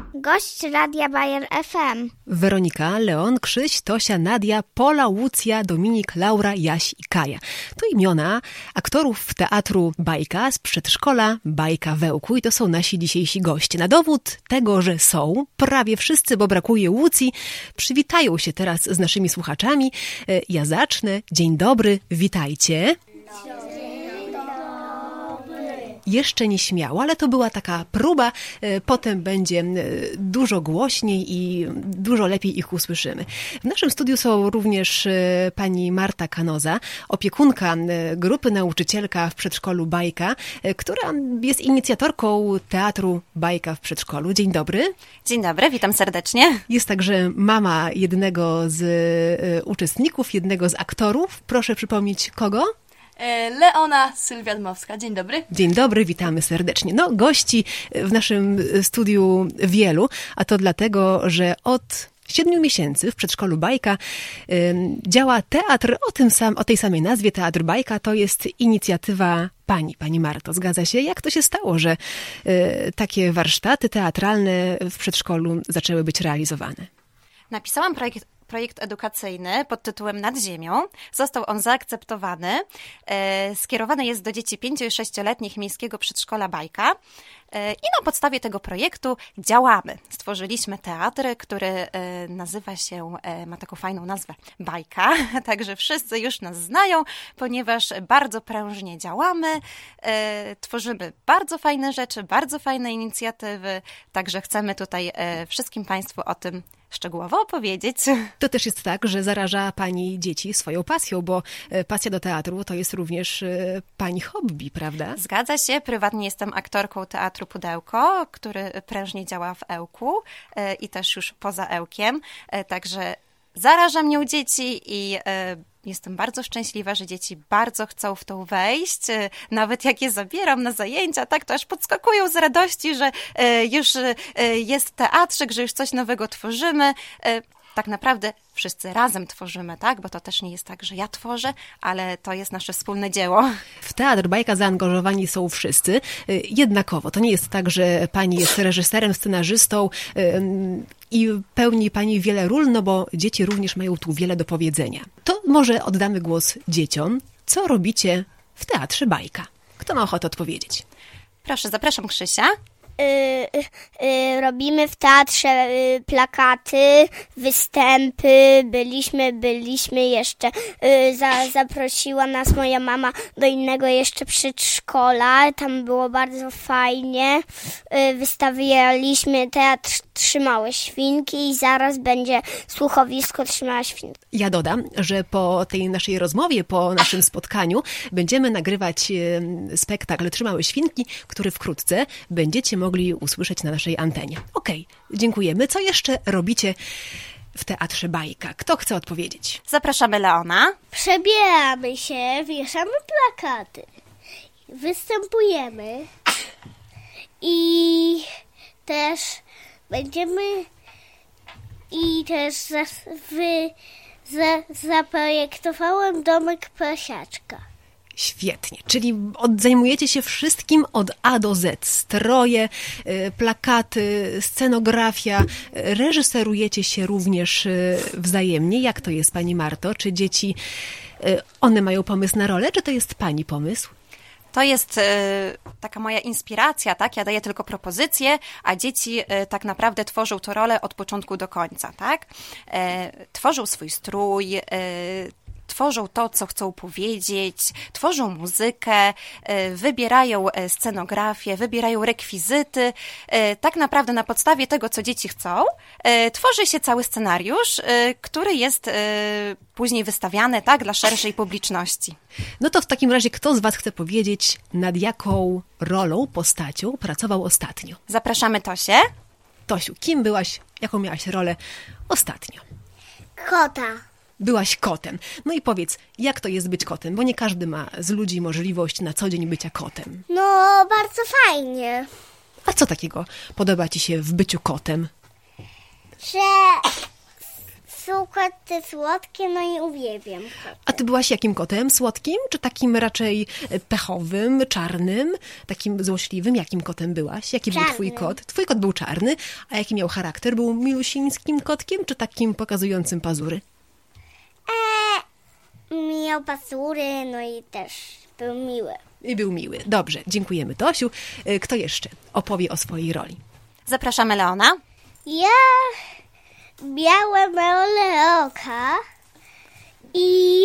Gość Radia Bayer FM. Weronika, Leon, Krzyś, Tosia, Nadia, Pola, Łucja, Dominik, Laura, Jaś i Kaja. To imiona aktorów teatru Bajka z przedszkola Bajka w Ełku i to są nasi dzisiejsi goście. Na dowód tego, że są prawie wszyscy, bo brakuje Łucji, przywitają się teraz z naszymi słuchaczami. Ja zacznę. Dzień dobry, witajcie. Jeszcze nie śmiało, ale to była taka próba. Potem będzie dużo głośniej i dużo lepiej ich usłyszymy. W naszym studiu są również pani Marta Kanoza, opiekunka grupy, nauczycielka w przedszkolu Bajka, która jest inicjatorką teatru Bajka w przedszkolu. Dzień dobry. Dzień dobry, witam serdecznie. Jest także mama jednego z uczestników, jednego z aktorów. Proszę przypomnieć kogo? Leona Sylwia Dmowska. Dzień dobry. Dzień dobry, witamy serdecznie. No, gości w naszym studiu wielu, a to dlatego, że od 7 miesięcy w przedszkolu Bajka działa teatr o tej samej nazwie, Teatr Bajka. To jest inicjatywa pani Marto. Zgadza się? Jak to się stało, że takie warsztaty teatralne w przedszkolu zaczęły być realizowane? Napisałam projekt edukacyjny pod tytułem Nad ziemią. Został on zaakceptowany. Skierowany jest do dzieci 5- i 6-letnich miejskiego przedszkola Bajka. I na podstawie tego projektu działamy. Stworzyliśmy teatr, który nazywa się, ma taką fajną nazwę, Bajka. Także wszyscy już nas znają, ponieważ bardzo prężnie działamy. Tworzymy bardzo fajne rzeczy, bardzo fajne inicjatywy. Także chcemy tutaj wszystkim Państwu o tym szczegółowo opowiedzieć. To też jest tak, że zaraża pani dzieci swoją pasją, bo pasja do teatru to jest również pani hobby, prawda? Zgadza się. Prywatnie jestem aktorką teatru Pudełko, który prężnie działa w Ełku i też już poza Ełkiem. Także zaraża mnie dzieci i jestem bardzo szczęśliwa, że dzieci bardzo chcą w to wejść. Nawet jak je zabieram na zajęcia, tak to aż podskakują z radości, że już jest teatrzyk, że już coś nowego tworzymy. Tak naprawdę wszyscy razem tworzymy, tak? Bo to też nie jest tak, że ja tworzę, ale to jest nasze wspólne dzieło. W Teatr Bajka zaangażowani są wszyscy jednakowo. To nie jest tak, że pani jest reżyserem, scenarzystą i pełni pani wiele ról, no bo dzieci również mają tu wiele do powiedzenia. To może oddamy głos dzieciom. Co robicie w Teatrze Bajka? Kto ma ochotę odpowiedzieć? Proszę, zapraszam Krzysia. Robimy w teatrze plakaty, występy, byliśmy jeszcze, zaprosiła nas moja mama do innego jeszcze przedszkola, tam było bardzo fajnie, wystawialiśmy teatr Trzy Małe Świnki i zaraz będzie słuchowisko Trzy Małe Świnki. Ja dodam, że po tej naszej rozmowie, po naszym spotkaniu będziemy nagrywać spektakl Trzy Małe Świnki, który wkrótce będziecie mogli usłyszeć na naszej antenie. Okej, dziękujemy. Co jeszcze robicie w Teatrze Bajka? Kto chce odpowiedzieć? Zapraszamy Leona. Przebieramy się, wieszamy plakaty, występujemy i też zaprojektowałem domek prosiaczka. Świetnie, czyli zajmujecie się wszystkim od A do Z. Stroje, plakaty, scenografia. Reżyserujecie się również wzajemnie. Jak to jest, pani Marto? Czy dzieci, one mają pomysł na rolę, czy to jest pani pomysł? To jest taka moja inspiracja, tak? Ja daję tylko propozycje, a dzieci tak naprawdę tworzą tę rolę od początku do końca, tak? Tworzą swój strój, tworzą to, co chcą powiedzieć, tworzą muzykę, wybierają scenografię, wybierają rekwizyty. Tak naprawdę na podstawie tego, co dzieci chcą, tworzy się cały scenariusz, który jest później wystawiany, tak, dla szerszej publiczności. No to w takim razie kto z was chce powiedzieć, nad jaką rolą, postacią pracował ostatnio? Zapraszamy Tosię. Tosiu, kim byłaś, jaką miałaś rolę ostatnio? Kota. Byłaś kotem. No i powiedz, jak to jest być kotem? Bo nie każdy ma z ludzi możliwość na co dzień bycia kotem. No, bardzo fajnie. A co takiego podoba ci się w byciu kotem? Że są koty słodkie, no i uwielbiam koty. A ty byłaś jakim kotem? Słodkim, czy takim raczej pechowym, czarnym, takim złośliwym? Jakim kotem byłaś? Jaki był twój Czarnym. kot? Twój kot był czarny, a jaki miał charakter? Był milusińskim kotkiem, czy takim pokazującym pazury? Miał pazury, no i też był miły. I był miły. Dobrze, dziękujemy, Tosiu. Kto jeszcze opowie o swojej roli? Zapraszamy Leona. Ja miałem rolę oka i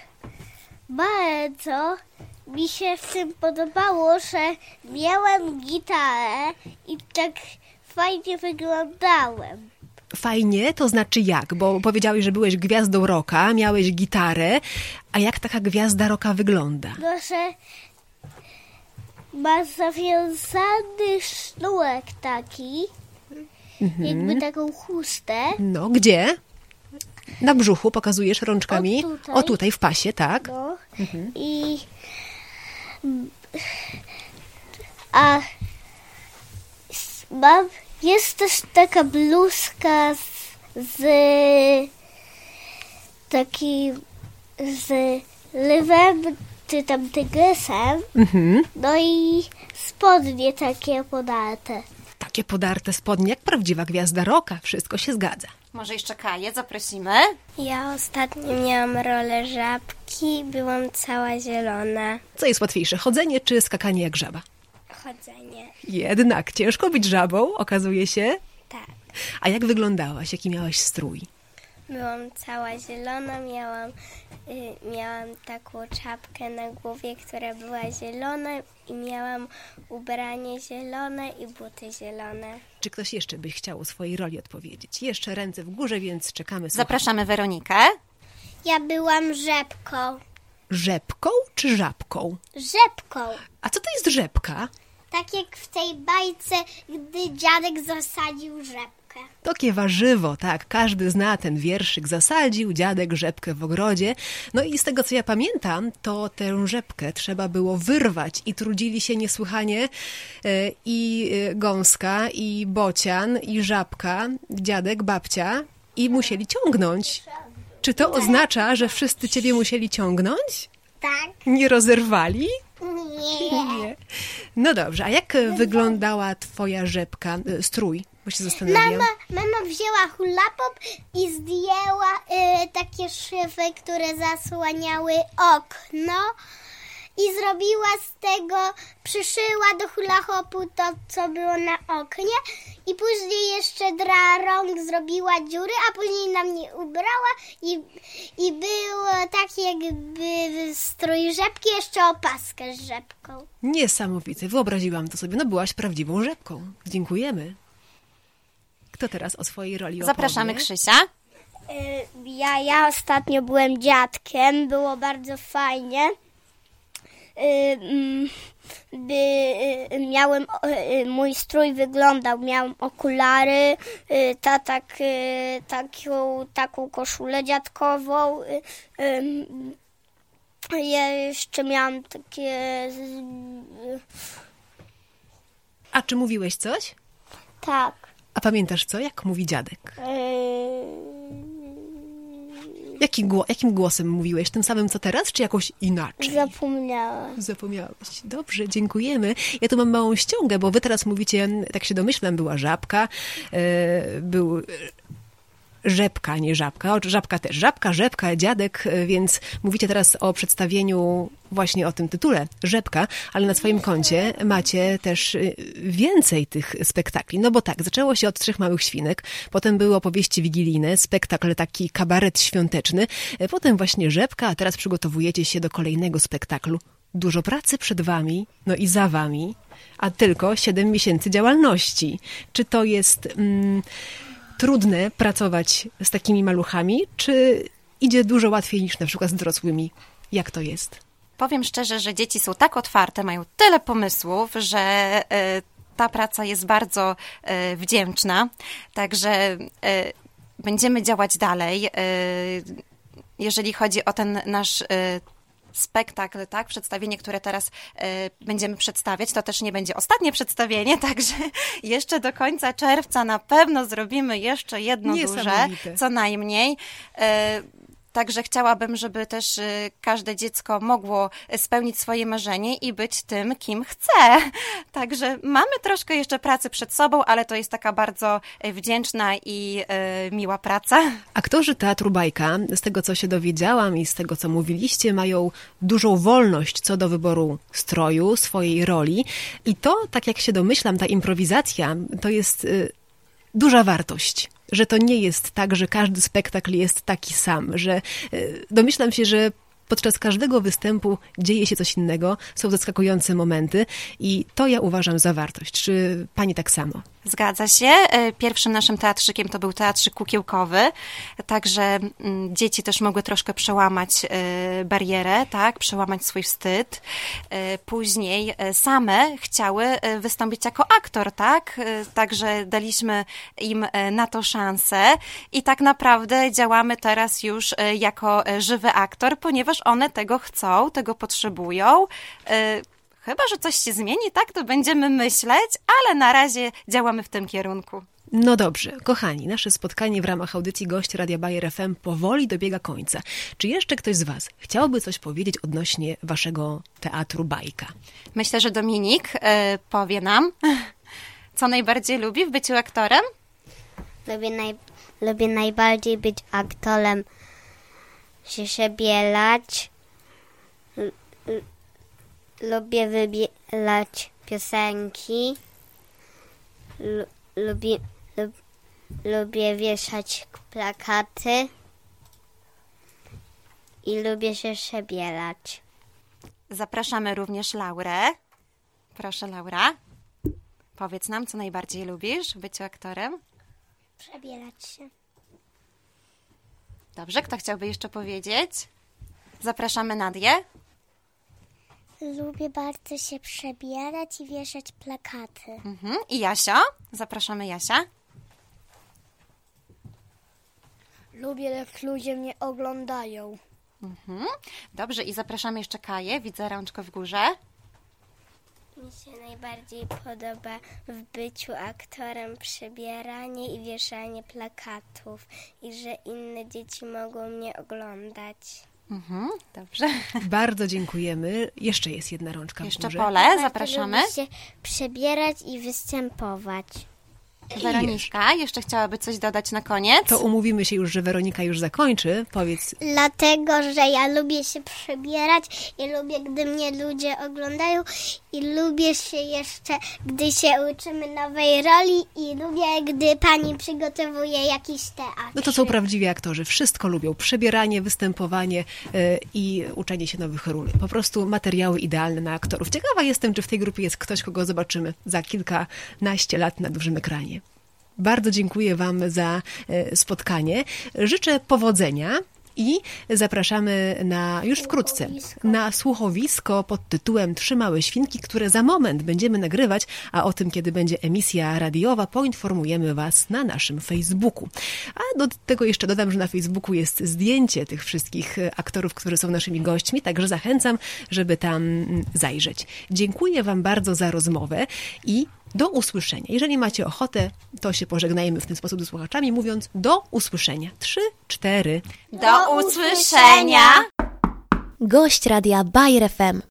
bardzo mi się w tym podobało, że miałem gitarę i tak fajnie wyglądałem. Fajnie, to znaczy jak? Bo powiedziałeś, że byłeś gwiazdą rocka, miałeś gitarę, a jak taka gwiazda rocka wygląda? No, że ma zawiązany sznurek taki, jakby taką chustę. No, gdzie? Na brzuchu pokazujesz rączkami? O, tutaj. O, tutaj w pasie, tak? No. I a jest też taka bluzka z takim z lwem czy tam tygrysem, no i spodnie takie podarte. Takie podarte spodnie, jak prawdziwa gwiazda rocka. Wszystko się zgadza. Może jeszcze Kaję zaprosimy. Ja ostatnio miałam rolę żabki, byłam cała zielona. Co jest łatwiejsze, chodzenie czy skakanie jak żaba? Chodzenie. Jednak ciężko być żabą, okazuje się. Tak. A jak wyglądałaś? Jaki miałaś strój? Byłam cała zielona, miałam taką czapkę na głowie, która była zielona i miałam ubranie zielone i buty zielone. Czy ktoś jeszcze by chciał o swojej roli odpowiedzieć? Jeszcze ręce w górze, więc czekamy. Zapraszamy Weronikę. Ja byłam rzepką. Rzepką czy żabką? Rzepką. A co to jest rzepka? Tak jak w tej bajce, gdy dziadek zasadził rzepkę. Takie warzywo, tak. Każdy zna ten wierszyk. Zasadził dziadek rzepkę w ogrodzie. No i z tego, co ja pamiętam, to tę rzepkę trzeba było wyrwać i trudzili się niesłychanie i gąska, i bocian, i żabka, dziadek, babcia i musieli ciągnąć. Czy to oznacza, że wszyscy ciebie musieli ciągnąć? Tak? Nie rozerwali? Nie. Nie. No dobrze, a jak wyglądała twoja rzepka, strój? Bo się zastanawiam. Mama wzięła hula-hop i zdjęła takie szyby, które zasłaniały okno i zrobiła z tego, przyszyła do hula-hopu to, co było na oknie i później jeszcze dla rąk zrobiła dziury, a później na mnie ubrała i było tak jakby strój rzepki, jeszcze opaskę z rzepką. Niesamowite, wyobraziłam to sobie. No byłaś prawdziwą rzepką. Dziękujemy. Kto teraz o swojej roli opowie? Zapraszamy Krzysia. Ja ostatnio byłem dziadkiem, było bardzo fajnie. Mój strój wyglądał, miałem okulary, taką koszulę dziadkową. Ja jeszcze miałam takie... A czy mówiłeś coś? Tak. A pamiętasz co? Jak mówi dziadek? Jakim głosem mówiłeś? Tym samym co teraz, czy jakoś inaczej? Zapomniałam. Zapomniałeś. Dobrze, dziękujemy. Ja tu mam małą ściągę, bo wy teraz mówicie, tak się domyślam, była żabka, był rzepka, nie żabka. Żabka też. Żabka, rzepka, dziadek, więc mówicie teraz o przedstawieniu właśnie o tym tytule, Rzepka, ale na swoim koncie macie też więcej tych spektakli. No bo tak, zaczęło się od Trzech Małych Świnek, potem były opowieści wigilijne, spektakl taki kabaret świąteczny, potem właśnie Rzepka, a teraz przygotowujecie się do kolejnego spektaklu. Dużo pracy przed wami, no i za wami, a tylko 7 miesięcy działalności. Czy to jest... trudne pracować z takimi maluchami, czy idzie dużo łatwiej niż na przykład z dorosłymi? Jak to jest? Powiem szczerze, że dzieci są tak otwarte, mają tyle pomysłów, że ta praca jest bardzo wdzięczna. Także będziemy działać dalej. Jeżeli chodzi o ten nasz spektakl, tak, przedstawienie, które teraz będziemy przedstawiać, to też nie będzie ostatnie przedstawienie, także jeszcze do końca czerwca na pewno zrobimy jeszcze jedno duże, co najmniej. Także chciałabym, żeby też każde dziecko mogło spełnić swoje marzenie i być tym, kim chce. Także mamy troszkę jeszcze pracy przed sobą, ale to jest taka bardzo wdzięczna i miła praca. Aktorzy Teatru Bajka, z tego co się dowiedziałam i z tego co mówiliście, mają dużą wolność co do wyboru stroju, swojej roli. I to, tak jak się domyślam, ta improwizacja to jest duża wartość. Że to nie jest tak, że każdy spektakl jest taki sam, że domyślam się, że podczas każdego występu dzieje się coś innego, są zaskakujące momenty i to ja uważam za wartość. Czy pani tak samo? Zgadza się. Pierwszym naszym teatrzykiem to był teatrzyk kukiełkowy, także dzieci też mogły troszkę przełamać barierę, tak, przełamać swój wstyd. Później same chciały wystąpić jako aktor, tak, także daliśmy im na to szansę i tak naprawdę działamy teraz już jako żywy aktor, ponieważ one tego chcą, tego potrzebują. Chyba że coś się zmieni, tak, to będziemy myśleć, ale na razie działamy w tym kierunku. No dobrze, kochani, nasze spotkanie w ramach audycji Gość Radia Bayer FM powoli dobiega końca. Czy jeszcze ktoś z was chciałby coś powiedzieć odnośnie waszego Teatru Bajka? Myślę, że Dominik powie nam, co najbardziej lubi w byciu aktorem. Lubię najbardziej być aktorem, się przebielać. Lubię wybierać piosenki. Lubię wieszać plakaty. I lubię się przebierać. Zapraszamy również Laurę. Proszę, Laura. Powiedz nam, co najbardziej lubisz w byciu aktorem? Przebierać się. Dobrze, kto chciałby jeszcze powiedzieć? Zapraszamy Nadię. Lubię bardzo się przebierać i wieszać plakaty. I Jasia? Zapraszamy Jasia. Lubię, jak ludzie mnie oglądają. Dobrze, i zapraszamy jeszcze Kaję. Widzę rączkę w górze. Mi się najbardziej podoba w byciu aktorem przebieranie i wieszanie plakatów i że inne dzieci mogą mnie oglądać. Dobrze. Bardzo dziękujemy. Jeszcze jest jedna rączka w Jeszcze górze. Pole, zapraszamy. Lubię się przebierać i występować. Weronika, jeszcze chciałaby coś dodać na koniec? To umówimy się już, że Weronika już zakończy. Powiedz. Dlatego, że ja lubię się przebierać i lubię, gdy mnie ludzie oglądają i lubię się jeszcze, gdy się uczymy nowej roli i lubię, gdy pani przygotowuje jakiś teatr. No to są prawdziwi aktorzy. Wszystko lubią. Przebieranie, występowanie i uczenie się nowych ról. Po prostu materiały idealne na aktorów. Ciekawa jestem, czy w tej grupie jest ktoś, kogo zobaczymy za kilkanaście lat na dużym ekranie. Bardzo dziękuję wam za spotkanie. Życzę powodzenia i zapraszamy już wkrótce na słuchowisko pod tytułem Trzy małe świnki, które za moment będziemy nagrywać, a o tym, kiedy będzie emisja radiowa, poinformujemy was na naszym Facebooku. A do tego jeszcze dodam, że na Facebooku jest zdjęcie tych wszystkich aktorów, którzy są naszymi gośćmi, także zachęcam, żeby tam zajrzeć. Dziękuję wam bardzo za rozmowę i do usłyszenia. Jeżeli macie ochotę, to się pożegnajmy w ten sposób ze słuchaczami, mówiąc do usłyszenia. 3, 4. Do usłyszenia! Gość Radia Bayer FM.